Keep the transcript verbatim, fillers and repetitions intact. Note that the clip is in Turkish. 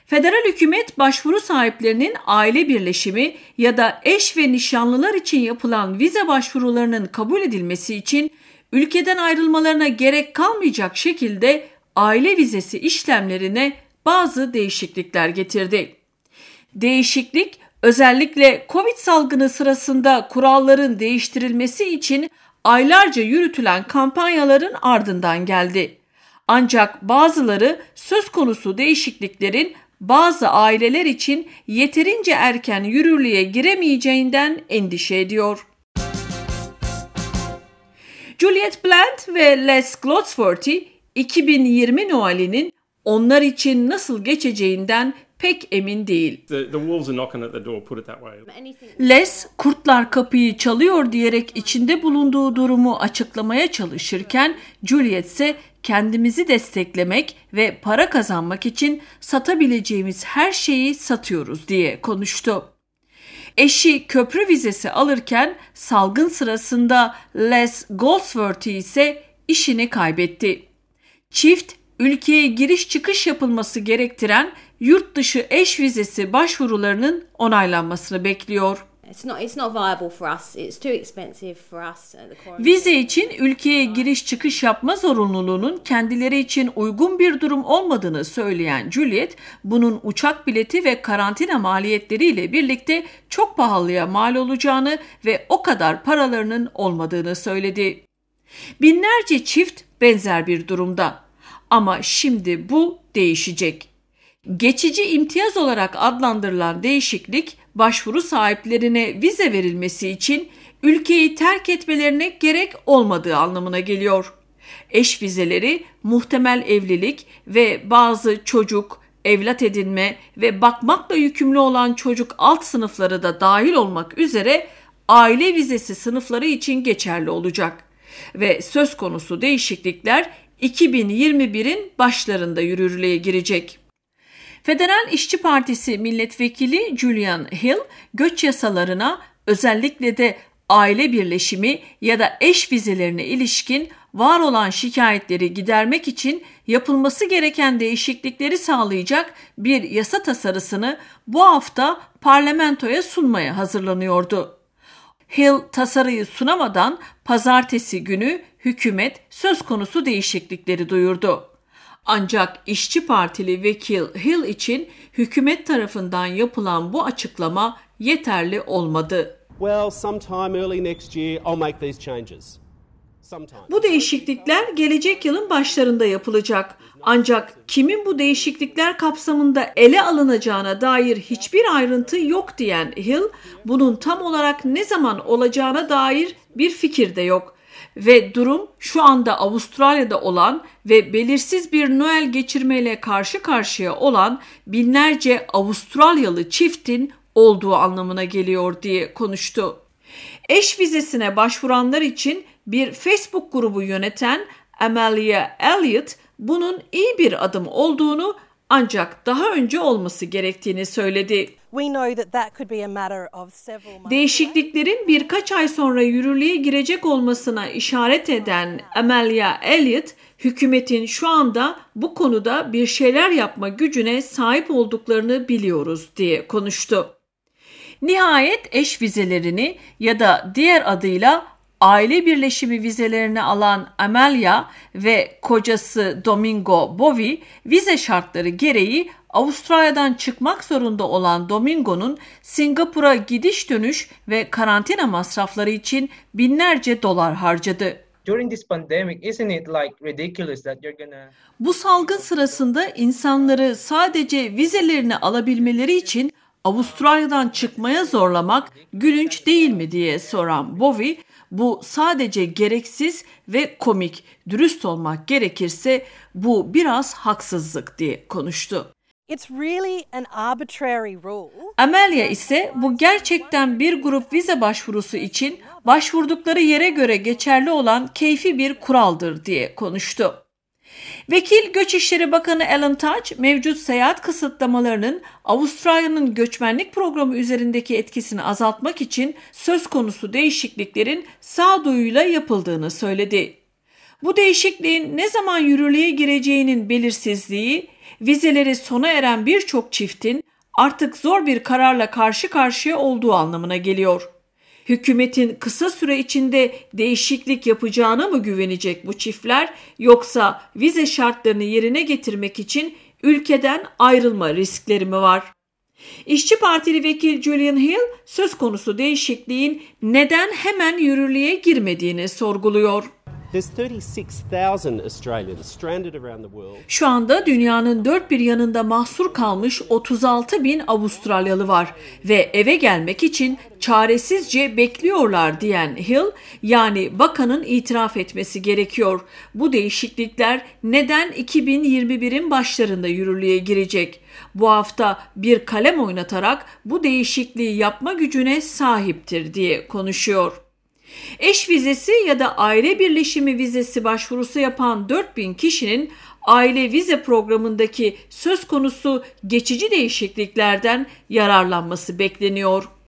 Federal hükümet başvuru sahiplerinin aile birleşimi ya da eş ve nişanlılar için yapılan vize başvurularının kabul edilmesi için ülkeden ayrılmalarına gerek kalmayacak şekilde aile vizesi işlemlerine bazı değişiklikler getirdi. Değişiklik özellikle Covid salgını sırasında kuralların değiştirilmesi için aylarca yürütülen kampanyaların ardından geldi. Ancak bazıları söz konusu değişikliklerin bazı aileler için yeterince erken yürürlüğe giremeyeceğinden endişe ediyor. Juliet Blunt ve Les Goldsworthy iki bin yirmi Noel'inin onlar için nasıl geçeceğinden pek emin değil. Les, kurtlar kapıyı çalıyor diyerek içinde bulunduğu durumu açıklamaya çalışırken Juliet ise kendimizi desteklemek ve para kazanmak için satabileceğimiz her şeyi satıyoruz diye konuştu. Eşi köprü vizesi alırken salgın sırasında Les Goldsworthy ise işini kaybetti. Çift, ülkeye giriş çıkış yapılması gerektiren yurt dışı eş vizesi başvurularının onaylanmasını bekliyor. It's not, it's not viable for us. It's too expensive for us. Vize için ülkeye giriş çıkış yapma zorunluluğunun kendileri için uygun bir durum olmadığını söyleyen Juliet, bunun uçak bileti ve karantina maliyetleriyle birlikte çok pahalıya mal olacağını ve o kadar paralarının olmadığını söyledi. Binlerce çift benzer bir durumda. Ama şimdi bu değişecek. Geçici imtiyaz olarak adlandırılan değişiklik, başvuru sahiplerine vize verilmesi için ülkeyi terk etmelerine gerek olmadığı anlamına geliyor. Eş vizeleri, muhtemel evlilik ve bazı çocuk, evlat edinme ve bakmakla yükümlü olan çocuk alt sınıfları da dahil olmak üzere aile vizesi sınıfları için geçerli olacak. Ve söz konusu değişiklikler iki bin yirmi birin başlarında yürürlüğe girecek. Federal İşçi Partisi milletvekili Julian Hill, göç yasalarına özellikle de aile birleşimi ya da eş vizelerine ilişkin var olan şikayetleri gidermek için yapılması gereken değişiklikleri sağlayacak bir yasa tasarısını bu hafta parlamentoya sunmaya hazırlanıyordu. Hill tasarıyı sunamadan pazartesi günü hükümet söz konusu değişiklikleri duyurdu. Ancak İşçi Partili vekil Hill için hükümet tarafından yapılan bu açıklama yeterli olmadı. Well, sometime early next year I'll make these changes. Sometime. Bu değişiklikler gelecek yılın başlarında yapılacak. Ancak kimin bu değişiklikler kapsamında ele alınacağına dair hiçbir ayrıntı yok diyen Hill, bunun tam olarak ne zaman olacağına dair bir fikir de yok. Ve durum şu anda Avustralya'da olan ve belirsiz bir Noel geçirmeyle karşı karşıya olan binlerce Avustralyalı çiftin olduğu anlamına geliyor diye konuştu. Eş vizesine başvuranlar için bir Facebook grubu yöneten Amelia Elliott bunun iyi bir adım olduğunu ancak daha önce olması gerektiğini söyledi. Değişikliklerin birkaç ay sonra yürürlüğe girecek olmasına işaret eden Amelia Elliott, hükümetin şu anda bu konuda bir şeyler yapma gücüne sahip olduklarını biliyoruz diye konuştu. Nihayet eş vizelerini ya da diğer adıyla aile birleşimi vizelerini alan Amelia ve kocası Domingo Bowie, vize şartları gereği Avustralya'dan çıkmak zorunda olan Domingo'nun Singapur'a gidiş dönüş ve karantina masrafları için binlerce dolar harcadı. During this pandemic, isn't it like ridiculous that you're gonna... Bu salgın sırasında insanları sadece vizelerini alabilmeleri için Avustralya'dan çıkmaya zorlamak gülünç değil mi diye soran Bowie, bu sadece gereksiz ve komik, dürüst olmak gerekirse bu biraz haksızlık diye konuştu. It's really an arbitrary rule. Amelia ise bu gerçekten bir grup vize başvurusu için başvurdukları yere göre geçerli olan keyfi bir kuraldır diye konuştu. Vekil Göç İşleri Bakanı Alan Tudge, mevcut seyahat kısıtlamalarının Avustralya'nın göçmenlik programı üzerindeki etkisini azaltmak için söz konusu değişikliklerin sağduyuyla yapıldığını söyledi. Bu değişikliğin ne zaman yürürlüğe gireceğinin belirsizliği, vizeleri sona eren birçok çiftin artık zor bir kararla karşı karşıya olduğu anlamına geliyor. Hükümetin kısa süre içinde değişiklik yapacağına mı güvenecek bu çiftler, yoksa vize şartlarını yerine getirmek için ülkeden ayrılma riskleri mi var? İşçi Partili vekil Julian Hill söz konusu değişikliğin neden hemen yürürlüğe girmediğini sorguluyor. There's thirty-six thousand Australians stranded around the world. Şu anda dünyanın dört bir yanında mahsur kalmış otuz altı bin Avustralyalı var ve eve gelmek için çaresizce bekliyorlar diyen Hill, yani bakanın itiraf etmesi gerekiyor. Bu değişiklikler neden iki bin yirmi birin başlarında yürürlüğe girecek? Bu hafta bir kalem oynatarak bu değişikliği yapma gücüne sahiptir diye konuşuyor. Eş vizesi ya da aile birleşimi vizesi başvurusu yapan dört bin kişinin aile vize programındaki söz konusu geçici değişikliklerden yararlanması bekleniyor.